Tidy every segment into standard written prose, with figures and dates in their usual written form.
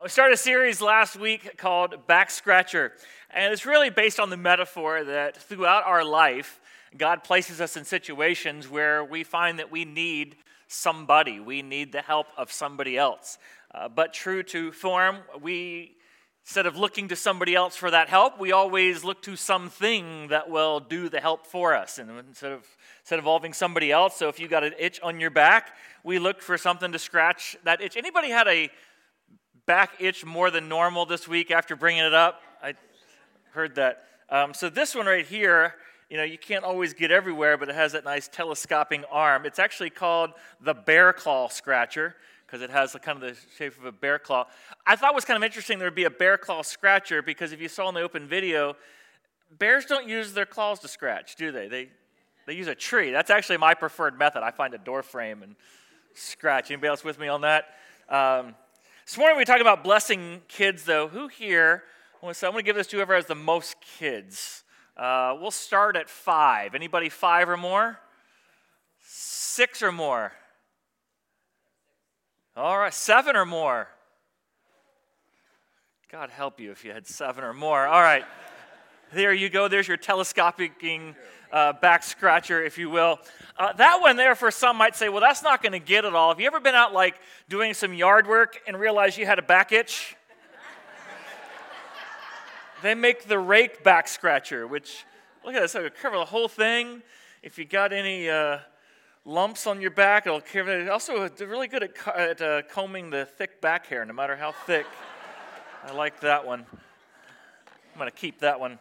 We started a series last week called Back Scratcher, and it's really based on the metaphor that throughout our life, God places us in situations where we find that we need somebody, we need the help of somebody else. But true to form, instead of looking to somebody else for that help, we always look to something that will do the help for us. And instead of involving somebody else, so if you got an itch on your back, we look for something to scratch that itch. Anybody had a back itch more than normal this week after bringing it up? I heard that. So this one right here, you can't always get everywhere, but it has that nice telescoping arm. It's actually called the bear claw scratcher because it has kind of the shape of a bear claw. I thought it was kind of interesting there would be a bear claw scratcher because if you saw in the open video, bears don't use their claws to scratch, do they? They use a tree. That's actually my preferred method. I find a door frame and scratch. Anybody else with me on that? This morning we talk about blessing kids, though. Who here? I'm going to give this to whoever has the most kids. We'll start at 5. Anybody 5 or more? 6 or more? All right, 7 or more? God help you if you had 7 or more. All right, there you go. There's your telescoping back scratcher, if you will. That one there for some might say, well, that's not going to get it all. Have you ever been out doing some yard work and realized you had a back itch? They make the rake back scratcher, which, look at this, it'll cover the whole thing. If you got any lumps on your back, it'll cover it. Also, they're really good at combing the thick back hair, no matter how thick. I like that one. I'm going to keep that one.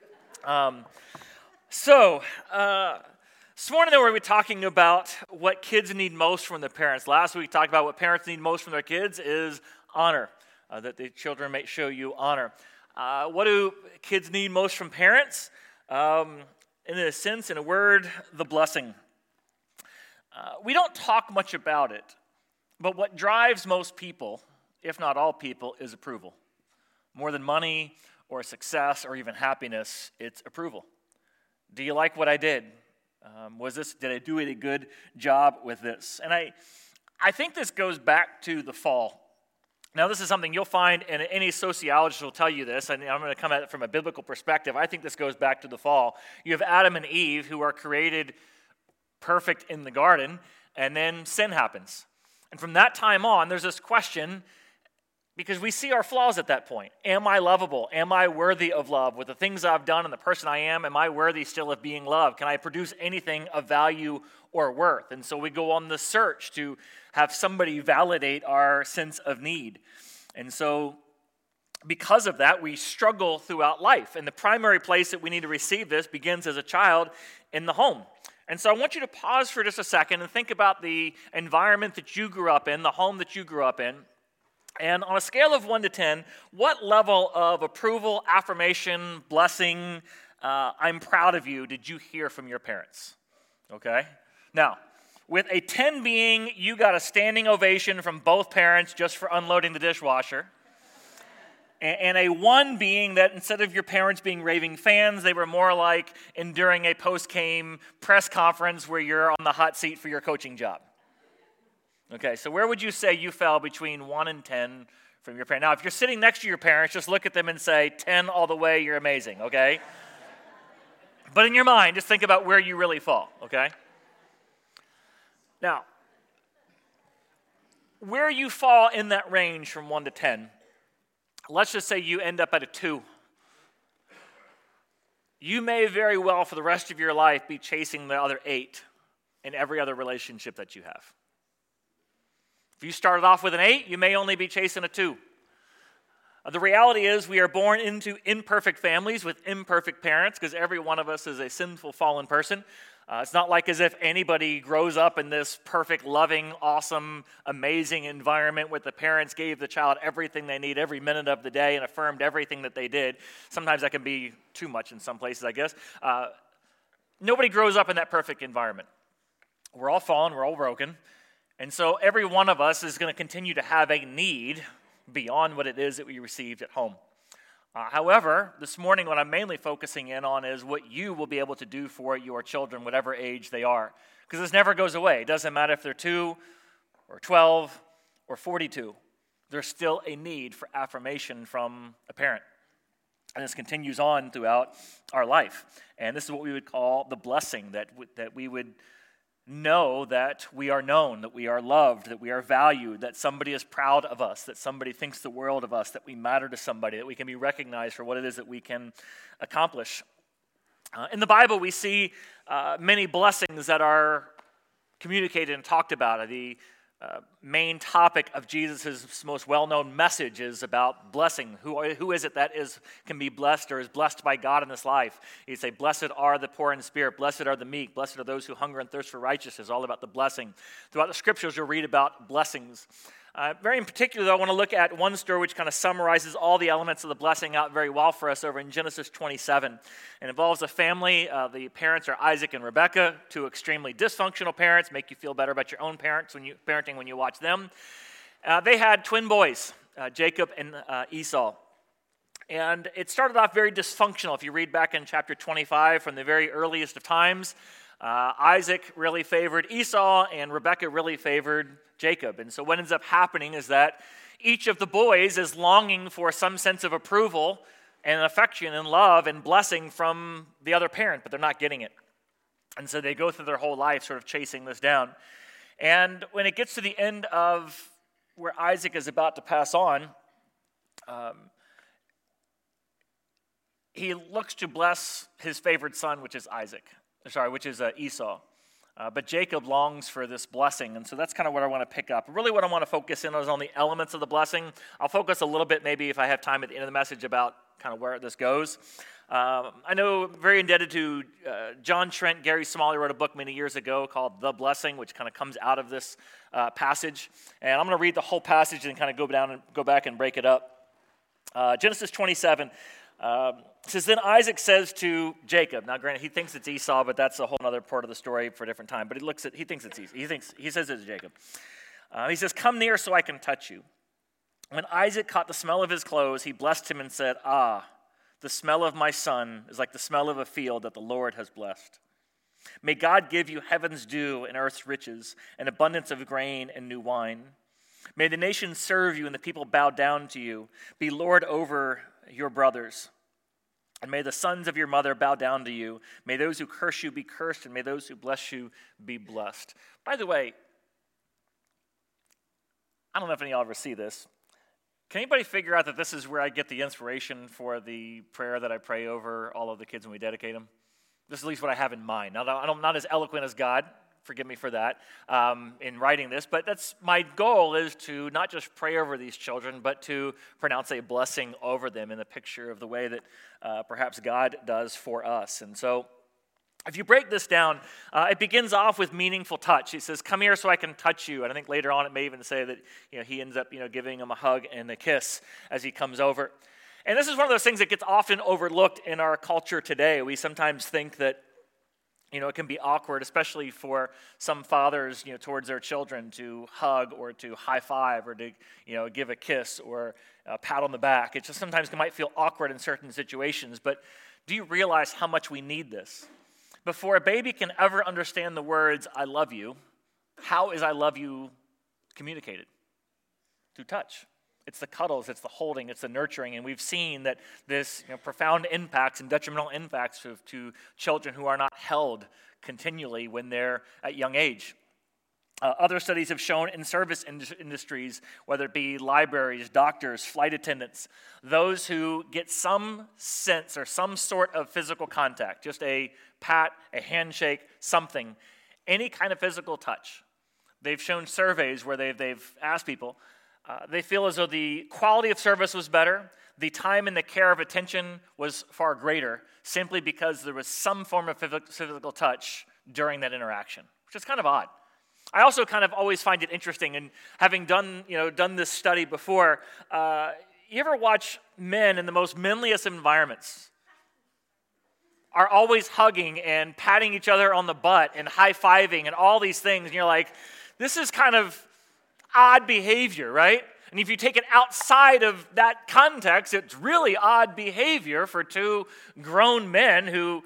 This morning we're going to be talking about what kids need most from their parents. Last week we talked about what parents need most from their kids is honor, that the children may show you honor. What do kids need most from parents? In a word, the blessing. We don't talk much about it, but what drives most people, if not all people, is approval. More than money or success or even happiness, it's approval. Do you like what I did? Did I do a good job with this? And I think this goes back to the fall. Now, this is something you'll find, and any sociologist will tell you this, and I'm going to come at it from a biblical perspective. I think this goes back to the fall. You have Adam and Eve who are created perfect in the garden, and then sin happens. And from that time on, there's this question, because we see our flaws at that point. Am I lovable? Am I worthy of love? With the things I've done and the person I am I worthy still of being loved? Can I produce anything of value or worth? And so we go on the search to have somebody validate our sense of need. And so because of that, we struggle throughout life. And the primary place that we need to receive this begins as a child in the home. And so I want you to pause for just a second and think about the environment that you grew up in, the home that you grew up in. And on a scale of 1 to 10, what level of approval, affirmation, blessing, I'm proud of you, did you hear from your parents? Okay? Now, with a 10 being you got a standing ovation from both parents just for unloading the dishwasher, and a 1 being that instead of your parents being raving fans, they were more like enduring a post-game press conference where you're on the hot seat for your coaching job. Okay, so where would you say you fell between 1 and 10 from your parents? Now, if you're sitting next to your parents, just look at them and say, 10 all the way, you're amazing, okay? But in your mind, just think about where you really fall, okay? Now, where you fall in that range from 1 to 10, let's just say you end up at a 2. You may very well, for the rest of your life, be chasing the other 8 in every other relationship that you have. If you started off with an 8, you may only be chasing a 2. The reality is we are born into imperfect families with imperfect parents because every one of us is a sinful, fallen person. It's not like as if anybody grows up in this perfect, loving, awesome, amazing environment where the parents gave the child everything they need every minute of the day and affirmed everything that they did. Sometimes that can be too much in some places, I guess. Nobody grows up in that perfect environment. We're all fallen, we're all broken. And so every one of us is going to continue to have a need beyond what it is that we received at home. However, this morning what I'm mainly focusing in on is what you will be able to do for your children, whatever age they are. Because this never goes away. It doesn't matter if they're 2 or 12 or 42. there's still a need for affirmation from a parent. And this continues on throughout our life. And this is what we would call the blessing, that we would know that we are known, that we are loved, that we are valued, that somebody is proud of us, that somebody thinks the world of us, that we matter to somebody, that we can be recognized for what it is that we can accomplish. In the Bible, we see many blessings that are communicated and talked about. The main topic of Jesus' most well-known message is about blessing. Who is it that can be blessed or is blessed by God in this life? He'd say, blessed are the poor in spirit, blessed are the meek, blessed are those who hunger and thirst for righteousness, all about the blessing. Throughout the scriptures, you'll read about blessings. Very in particular, though, I want to look at one story which kind of summarizes all the elements of the blessing out very well for us over in Genesis 27. It involves a family. The parents are Isaac and Rebekah, two extremely dysfunctional parents. Make you feel better about your own parenting when you watch them. They had twin boys, Jacob and Esau. And it started off very dysfunctional. If you read back in chapter 25, from the very earliest of times, Isaac really favored Esau, and Rebekah really favored Jacob. And so what ends up happening is that each of the boys is longing for some sense of approval and affection and love and blessing from the other parent, but they're not getting it. And so they go through their whole life sort of chasing this down. And when it gets to the end of where Isaac is about to pass on, he looks to bless his favored son, which is Esau. But Jacob longs for this blessing, and so that's kind of what I want to pick up. Really what I want to focus in on is on the elements of the blessing. I'll focus a little bit, maybe if I have time at the end of the message, about kind of where this goes. I know, very indebted to John Trent. Gary Smalley wrote a book many years ago called The Blessing, which kind of comes out of this passage. And I'm going to read the whole passage and kind of go back and break it up. Genesis 27. It says, then Isaac says to Jacob, now granted, he thinks it's Esau, but that's a whole other part of the story for a different time, but he thinks it's Esau. He says it's Jacob. He says, come near so I can touch you. When Isaac caught the smell of his clothes, he blessed him and said, the smell of my son is like the smell of a field that the Lord has blessed. May God give you heaven's dew and earth's riches, an abundance of grain and new wine. May the nations serve you and the people bow down to you. Be Lord over your brothers. And may the sons of your mother bow down to you. May those who curse you be cursed, and may those who bless you be blessed. By the way, I don't know if any of y'all ever see this. Can anybody figure out that this is where I get the inspiration for the prayer that I pray over all of the kids when we dedicate them? This is at least what I have in mind. Now, I'm not as eloquent as God. Forgive me for that in writing this, but that's my goal, is to not just pray over these children, but to pronounce a blessing over them in the picture of the way that perhaps God does for us. And so if you break this down, it begins off with meaningful touch. He says, come here so I can touch you. And I think later on it may even say that he ends up giving him a hug and a kiss as he comes over. And this is one of those things that gets often overlooked in our culture today. We sometimes think that it can be awkward, especially for some fathers, towards their children, to hug or to high five or to, give a kiss or a pat on the back. It just sometimes might feel awkward in certain situations. But do you realize how much we need this? Before a baby can ever understand the words, I love you, how is I love you communicated? Through touch. It's the cuddles, it's the holding, it's the nurturing, and we've seen that this profound impacts and detrimental impacts to children who are not held continually when they're at young age. Other studies have shown in service industries, whether it be libraries, doctors, flight attendants, those who get some sense or some sort of physical contact, just a pat, a handshake, something, any kind of physical touch. They've shown surveys where they've asked people, they feel as though the quality of service was better, the time and the care of attention was far greater, simply because there was some form of physical touch during that interaction, which is kind of odd. I also kind of always find it interesting, and having done this study before, you ever watch men in the most manliest environments are always hugging and patting each other on the butt and high-fiving and all these things, and you're like, this is kind of odd behavior, right? And if you take it outside of that context, it's really odd behavior for two grown men who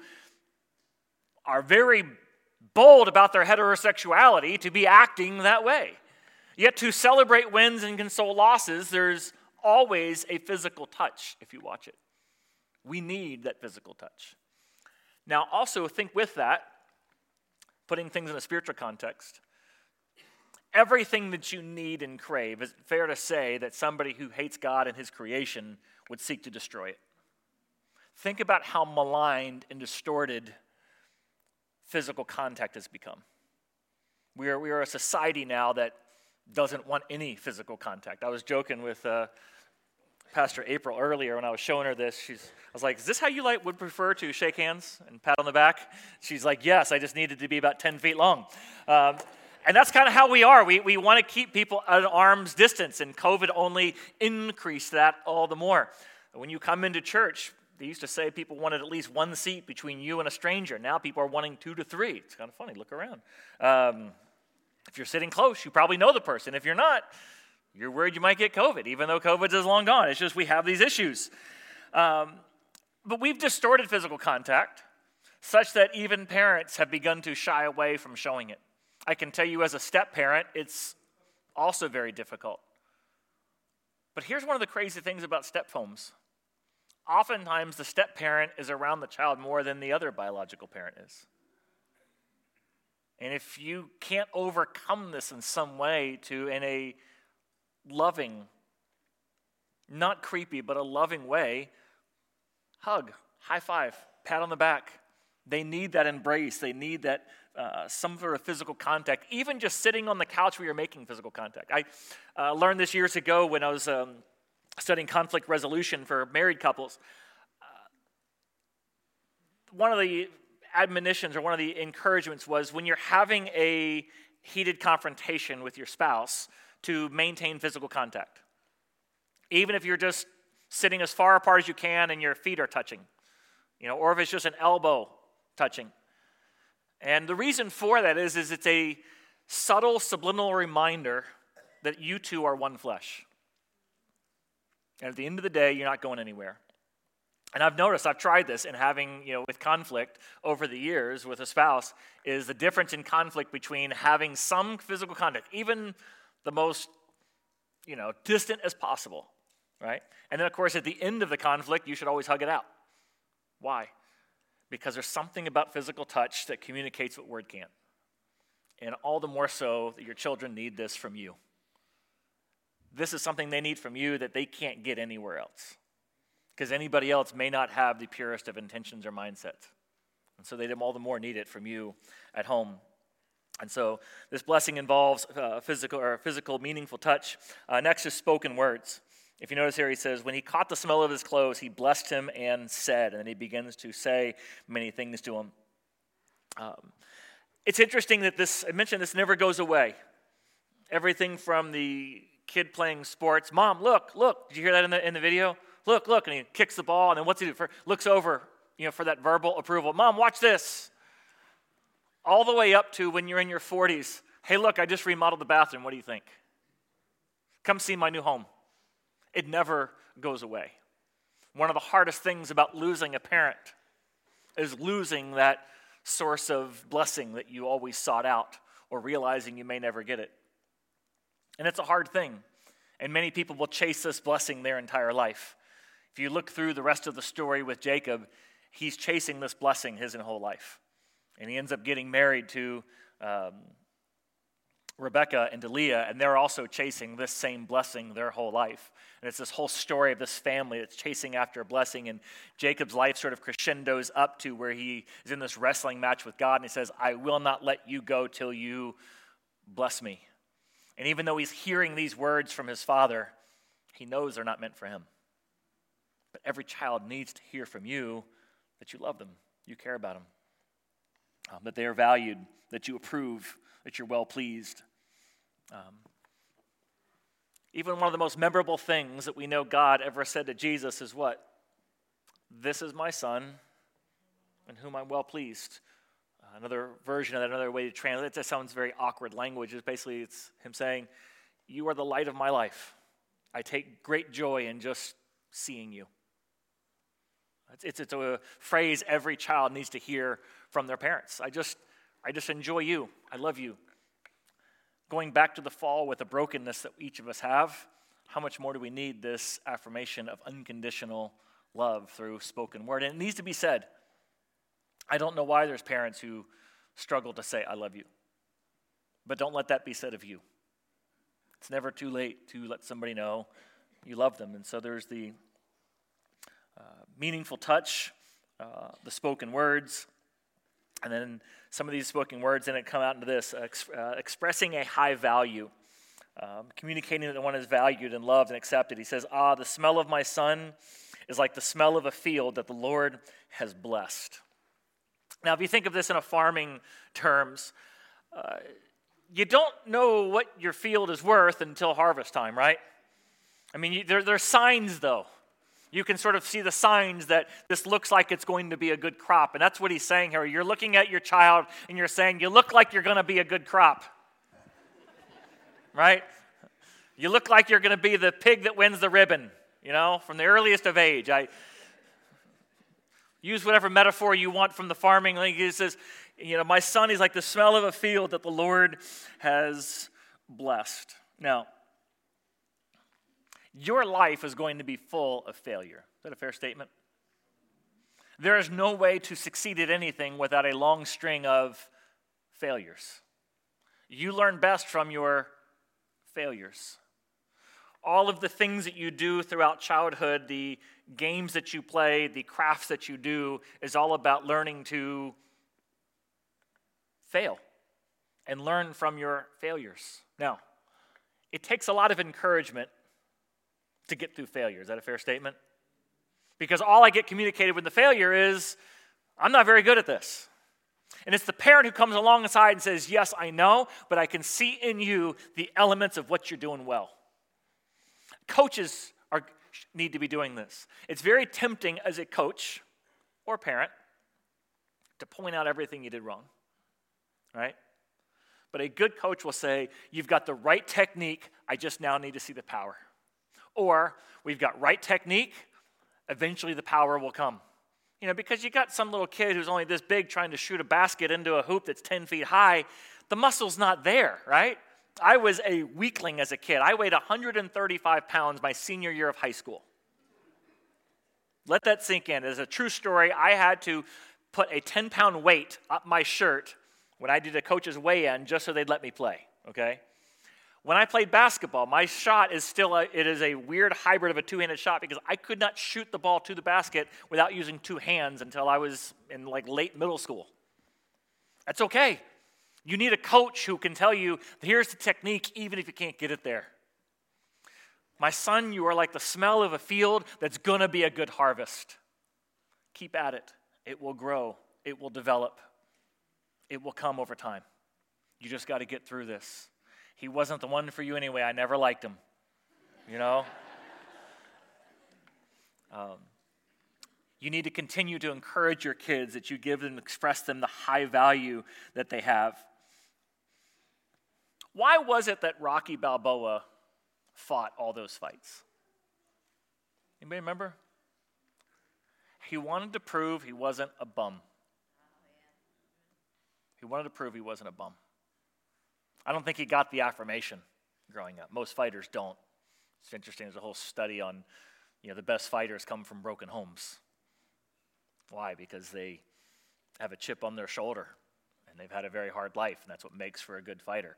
are very bold about their heterosexuality to be acting that way. Yet to celebrate wins and console losses, there's always a physical touch if you watch it. We need that physical touch. Now, also think with that, putting things in a spiritual context, everything that you need and crave, is it fair to say that somebody who hates God and his creation would seek to destroy it? Think about how maligned and distorted physical contact has become. We are a society now that doesn't want any physical contact. I was joking with Pastor April earlier when I was showing her this. I was like, is this how you would prefer to shake hands and pat on the back? She's like, yes, I just needed to be about 10 feet long. And that's kind of how we are. We want to keep people at arm's distance, and COVID only increased that all the more. When you come into church, they used to say people wanted at least one seat between you and a stranger. Now people are wanting 2 to 3. It's kind of funny. Look around. If you're sitting close, you probably know the person. If you're not, you're worried you might get COVID, even though COVID is long gone. It's just we have these issues. But we've distorted physical contact such that even parents have begun to shy away from showing it. I can tell you as a step-parent, it's also very difficult. But here's one of the crazy things about step homes. Oftentimes, the step-parent is around the child more than the other biological parent is. And if you can't overcome this in some way in a loving, not creepy, but a loving way, hug, high five, pat on the back. They need that embrace. They need that some sort of physical contact, even just sitting on the couch where you're making physical contact. I learned this years ago when I was studying conflict resolution for married couples. One of the admonitions or one of the encouragements was when you're having a heated confrontation with your spouse to maintain physical contact. Even if you're just sitting as far apart as you can and your feet are touching, or if it's just an elbow touching. And the reason for that is it's a subtle subliminal reminder that you two are one flesh. And at the end of the day, you're not going anywhere. And I've noticed, I've tried this in having, with conflict over the years with a spouse, is the difference in conflict between having some physical contact, even the most, distant as possible, right? And then, of course, at the end of the conflict, you should always hug it out. Why? Because there's something about physical touch that communicates what word can't. And all the more so that your children need this from you. This is something they need from you that they can't get anywhere else. Because anybody else may not have the purest of intentions or mindsets. And so they all the more need it from you at home. And so this blessing involves physical meaningful touch. Next is spoken words. If you notice here, he says, when he caught the smell of his clothes, he blessed him and said. And then he begins to say many things to him. It's interesting that I mentioned this never goes away. Everything from the kid playing sports. Mom, look. Did you hear that in the video? Look. And he kicks the ball. And then what's he do? Looks over, for that verbal approval. Mom, watch this. All the way up to when you're in your 40s. Hey, look, I just remodeled the bathroom. What do you think? Come see my new home. It never goes away. One of the hardest things about losing a parent is losing that source of blessing that you always sought out or realizing you may never get it. And it's a hard thing. And many people will chase this blessing their entire life. If you look through the rest of the story with Jacob, he's chasing this blessing his whole life. And he ends up getting married to Rebekah and to Leah, and they're also chasing this same blessing their whole life. And it's this whole story of this family that's chasing after a blessing, and Jacob's life sort of crescendos up to where he is in this wrestling match with God, and he says, I will not let you go till you bless me. And even though he's hearing these words from his father, he knows they're not meant for him. But every child needs to hear from you that you love them, you care about them, that they are valued, that you approve, that you're well pleased. Even one of the most memorable things that we know God ever said to Jesus is what? This is my son, in whom I'm well pleased. Another version of that, another way to translate it, that sounds very awkward language, is basically it's him saying, you are the light of my life. I take great joy in just seeing you. It's a phrase every child needs to hear from their parents. I just enjoy you. I love you. going back to the fall with the brokenness that each of us have, how much more do we need this affirmation of unconditional love through spoken word? And it needs to be said. I don't know why there's parents who struggle to say, I love you. But don't let that be said of you. It's never too late to let somebody know you love them. And so there's the meaningful touch, the spoken words, and then some of these spoken words then it come out into this, expressing a high value, communicating that one is valued and loved and accepted. He says, the smell of my son is like the smell of a field that the Lord has blessed. Now, if you think of this in a farming terms, you don't know what your field is worth until harvest time, right? I mean, there are signs, though. You can sort of see the signs that this looks like it's going to be a good crop. And that's what he's saying here. You're looking at your child and you're saying, you look like you're going to be a good crop. Right? You look like you're going to be the pig that wins the ribbon, from the earliest of age. I use whatever metaphor you want from the farming. Like he says, my son is like the smell of a field that the Lord has blessed. Now, your life is going to be full of failure. Is that a fair statement? There is no way to succeed at anything without a long string of failures. You learn best from your failures. All of the things that you do throughout childhood, the games that you play, the crafts that you do, is all about learning to fail and learn from your failures. Now, it takes a lot of encouragement to get through failure. Is that a fair statement? Because all I get communicated with the failure is, I'm not very good at this. And it's the parent who comes alongside and says, yes, I know, but I can see in you the elements of what you're doing well. Coaches need to be doing this. It's very tempting as a coach or parent to point out everything you did wrong, right? But a good coach will say, you've got the right technique, I just now need to see the power. Or, we've got right technique, eventually the power will come. Because you got some little kid who's only this big trying to shoot a basket into a hoop that's 10 feet high, the muscle's not there, right? I was a weakling as a kid. I weighed 135 pounds my senior year of high school. Let that sink in. It's a true story. I had to put a 10-pound weight up my shirt when I did a coach's weigh-in just so they'd let me play, okay? When I played basketball, my shot is still it is a weird hybrid of a two-handed shot because I could not shoot the ball to the basket without using two hands until I was in late middle school. That's okay. You need a coach who can tell you, here's the technique even if you can't get it there. My son, you are like the smell of a field that's going to be a good harvest. Keep at it. It will grow. It will develop. It will come over time. You just got to get through this. He wasn't the one for you anyway. I never liked him, You need to continue to encourage your kids that you give them, express them the high value that they have. Why was it that Rocky Balboa fought all those fights? Anybody remember? He wanted to prove he wasn't a bum. He wanted to prove he wasn't a bum. I don't think he got the affirmation growing up. Most fighters don't. It's interesting. There's a whole study on, the best fighters come from broken homes. Why? Because they have a chip on their shoulder, and they've had a very hard life, and that's what makes for a good fighter.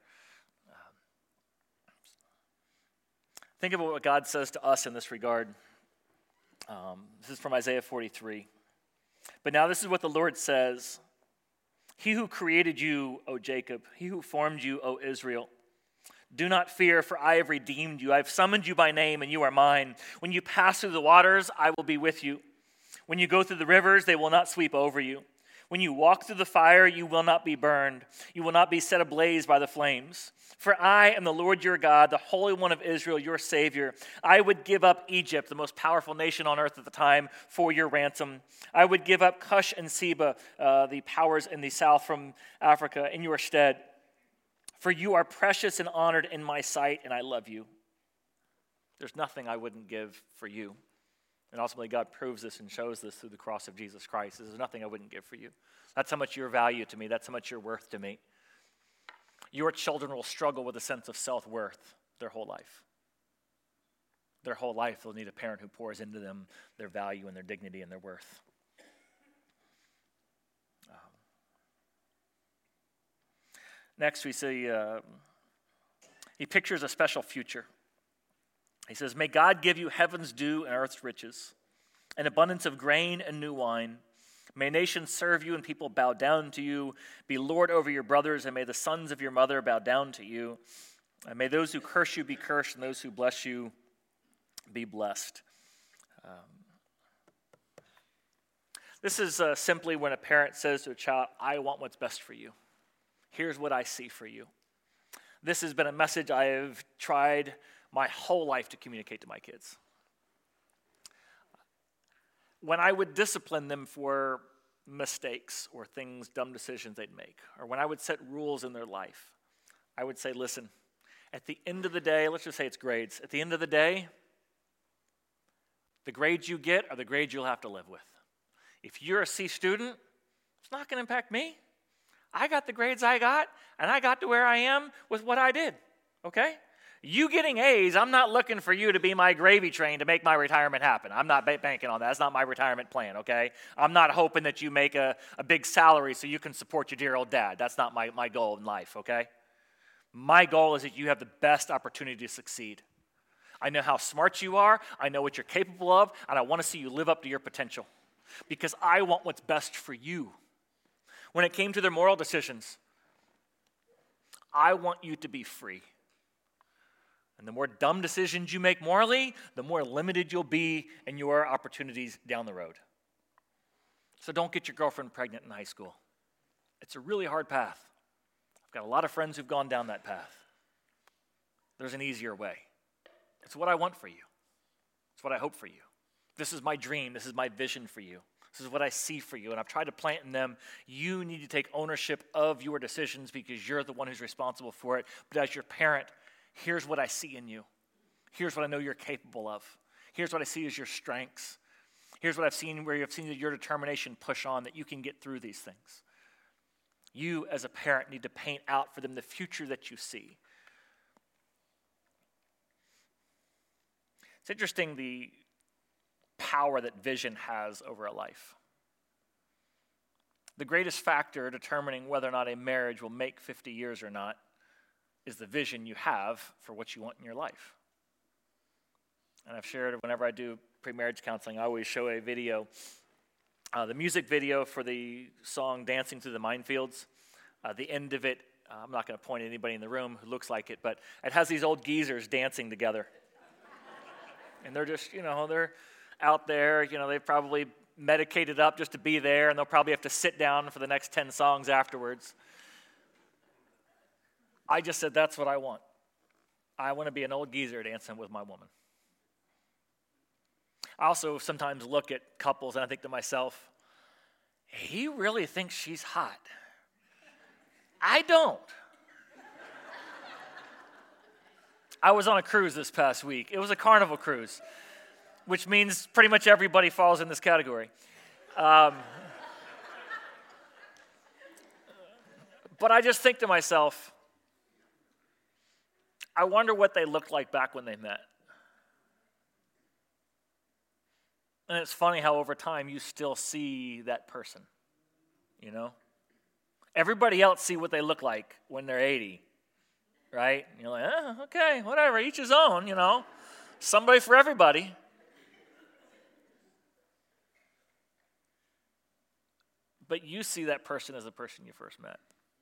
Think about what God says to us in this regard. This is from Isaiah 43. But now this is what the Lord says. He who created you, O Jacob, he who formed you, O Israel, do not fear, for I have redeemed you. I have summoned you by name, and you are mine. When you pass through the waters, I will be with you. When you go through the rivers, they will not sweep over you. When you walk through the fire, you will not be burned. You will not be set ablaze by the flames. For I am the Lord your God, the Holy One of Israel, your Savior. I would give up Egypt, the most powerful nation on earth at the time, for your ransom. I would give up Cush and Seba, the powers in the south from Africa, in your stead. For you are precious and honored in my sight, and I love you. There's nothing I wouldn't give for you. And ultimately, God proves this and shows this through the cross of Jesus Christ. There's nothing I wouldn't give for you. That's how much you're valued to me. That's how much you're worth to me. your children will struggle with a sense of self-worth their whole life. Their whole life, they'll need a parent who pours into them their value and their dignity and their worth. Next, we see he pictures a special future. He says, "May God give you heaven's dew and earth's riches, an abundance of grain and new wine. May nations serve you and people bow down to you. Be Lord over your brothers, and may the sons of your mother bow down to you. And may those who curse you be cursed, and those who bless you be blessed." This is simply when a parent says to a child, "I want what's best for you. Here's what I see for you." This has been a message I have tried my whole life to communicate to my kids. When I would discipline them for mistakes or things, dumb decisions they'd make, or when I would set rules in their life, I would say, listen, at the end of the day, let's just say it's grades. At the end of the day, the grades you get are the grades you'll have to live with. If you're a C student, it's not going to impact me. I got the grades I got, and I got to where I am with what I did, okay? You getting A's, I'm not looking for you to be my gravy train to make my retirement happen. I'm not banking on that. That's not my retirement plan, okay? I'm not hoping that you make a big salary so you can support your dear old dad. That's not my goal in life, okay? My goal is that you have the best opportunity to succeed. I know how smart you are. I know what you're capable of, and I want to see you live up to your potential because I want what's best for you. When it came to their moral decisions, I want you to be free. And the more dumb decisions you make morally, the more limited you'll be in your opportunities down the road. So don't get your girlfriend pregnant in high school. It's a really hard path. I've got a lot of friends who've gone down that path. There's an easier way. It's what I want for you. It's what I hope for you. This is my dream. This is my vision for you. This is what I see for you, and I've tried to plant in them. You need to take ownership of your decisions because you're the one who's responsible for it. But as your parent, here's what I see in you. Here's what I know you're capable of. Here's what I see as your strengths. Here's what I've seen where you've seen your determination push on, that you can get through these things. You, as a parent, need to paint out for them the future that you see. It's interesting the power that vision has over a life. The greatest factor determining whether or not a marriage will make 50 years or not is the vision you have for what you want in your life. And I've shared, whenever I do pre-marriage counseling, I always show a video, the music video for the song Dancing Through the Minefields. The end of it, I'm not going to point at anybody in the room who looks like it, but it has these old geezers dancing together. And they're just, they're out there, they've probably medicated up just to be there, and they'll probably have to sit down for the next 10 songs afterwards. I just said, that's what I want. I want to be an old geezer dancing with my woman. I also sometimes look at couples and I think to myself, he really thinks she's hot. I don't. I was on a cruise this past week. It was a Carnival cruise, which means pretty much everybody falls in this category. But I just think to myself, I wonder what they looked like back when they met. And it's funny how over time you still see that person, Everybody else see what they look like when they're 80, right? And you're like, okay, whatever, each his own, Somebody for everybody. But you see that person as the person you first met.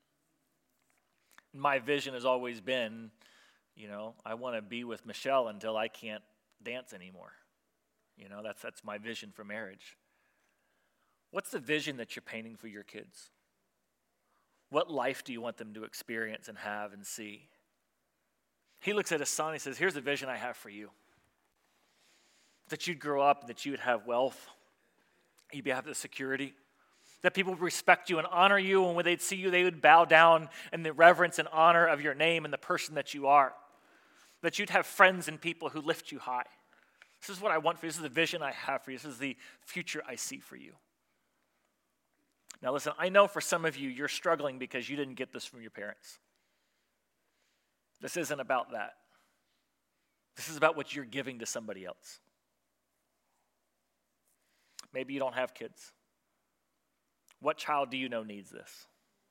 My vision has always been, I want to be with Michelle until I can't dance anymore. That's my vision for marriage. What's the vision that you're painting for your kids? What life do you want them to experience and have and see? He looks at his son, he says, here's the vision I have for you. That you'd grow up, that you would have wealth, you'd have the security, that people would respect you and honor you, and when they'd see you, they would bow down in the reverence and honor of your name and the person that you are. That you'd have friends and people who lift you high. This is what I want for you. This is the vision I have for you. This is the future I see for you. Now listen, I know for some of you, you're struggling because you didn't get this from your parents. This isn't about that. This is about what you're giving to somebody else. Maybe you don't have kids. What child do you know needs this?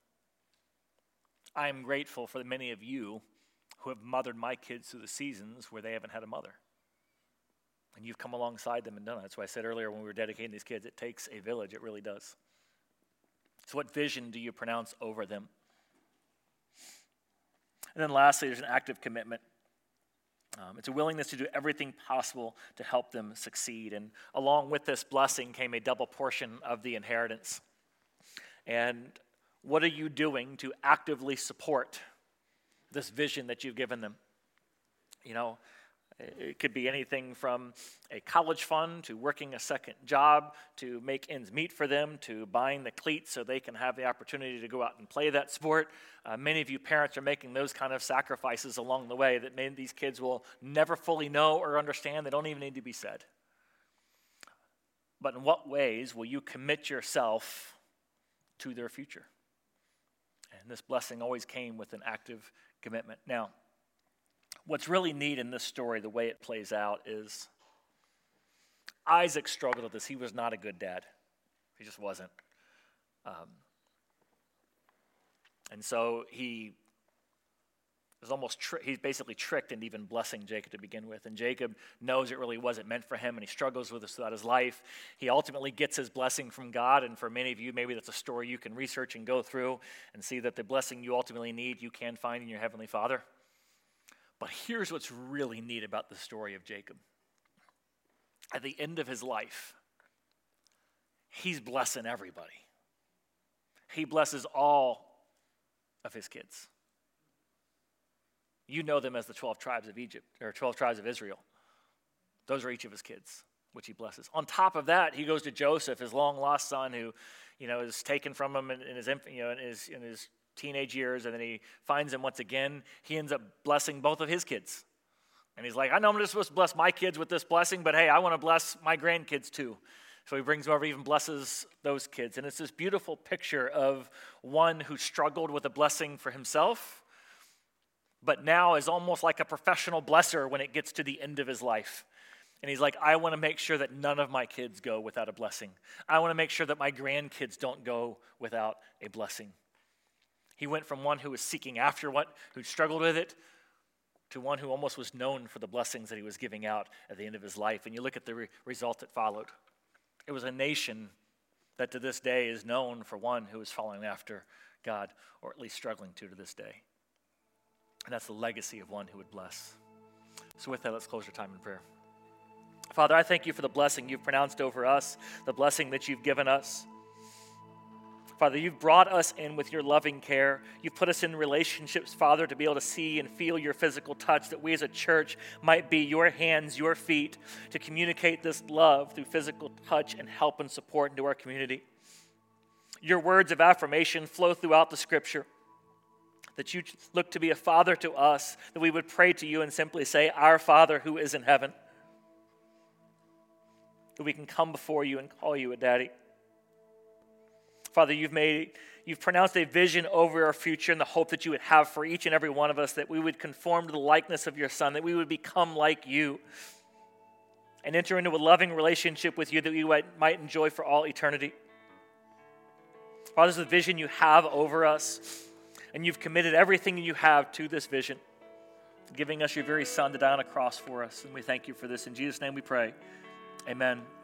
I am grateful for the many of you who have mothered my kids through the seasons where they haven't had a mother. And you've come alongside them and done it. That's why I said earlier when we were dedicating these kids, it takes a village. It really does. So what vision do you pronounce over them? And then lastly, there's an active commitment. It's a willingness to do everything possible to help them succeed. And along with this blessing came a double portion of the inheritance. And what are you doing to actively support this vision that you've given them? You know, it could be anything from a college fund to working a second job to make ends meet for them to buying the cleats so they can have the opportunity to go out and play that sport. Many of you parents are making those kind of sacrifices along the way that many of these kids will never fully know or understand. They don't even need to be said. But in what ways will you commit yourself to their future? And this blessing always came with an active commitment. Now, what's really neat in this story, the way it plays out, is Isaac struggled with this. He was not a good dad. He just wasn't. And so he was he basically tricked into even blessing Jacob to begin with. And Jacob knows it really wasn't meant for him, and he struggles with this throughout his life. He ultimately gets his blessing from God, and for many of you, maybe that's a story you can research and go through and see that the blessing you ultimately need, you can find in your Heavenly Father. But here's what's really neat about the story of Jacob. At the end of his life, he's blessing everybody. He blesses all of his kids. You know them as the 12 tribes of Egypt, or 12 tribes of Israel. Those are each of his kids, which he blesses. On top of that, he goes to Joseph, his long-lost son, who, is taken from him in his teenage years, and then he finds him once again. He ends up blessing both of his kids. And he's like, I know I'm just supposed to bless my kids with this blessing, but hey, I want to bless my grandkids too. So he brings them over, even blesses those kids. And it's this beautiful picture of one who struggled with a blessing for himself, but now is almost like a professional blesser when it gets to the end of his life. And he's like, I want to make sure that none of my kids go without a blessing. I want to make sure that my grandkids don't go without a blessing. He went from one who was seeking after who struggled with it, to one who almost was known for the blessings that he was giving out at the end of his life. And you look at the result that followed. It was a nation that to this day is known for one who is following after God, or at least struggling to this day. And that's the legacy of one who would bless. So with that, let's close our time in prayer. Father, I thank you for the blessing you've pronounced over us, the blessing that you've given us. Father, you've brought us in with your loving care. You've put us in relationships, Father, to be able to see and feel your physical touch, that we as a church might be your hands, your feet, to communicate this love through physical touch and help and support into our community. Your words of affirmation flow throughout the Scripture, that you look to be a Father to us, that we would pray to you and simply say, Our Father who is in heaven, that we can come before you and call you a daddy. Father, you've pronounced a vision over our future and the hope that you would have for each and every one of us, that we would conform to the likeness of your Son, that we would become like you and enter into a loving relationship with you that we might enjoy for all eternity. Father, this is the vision you have over us, and you've committed everything you have to this vision, giving us your very Son to die on a cross for us. And we thank you for this. In Jesus' name we pray. Amen.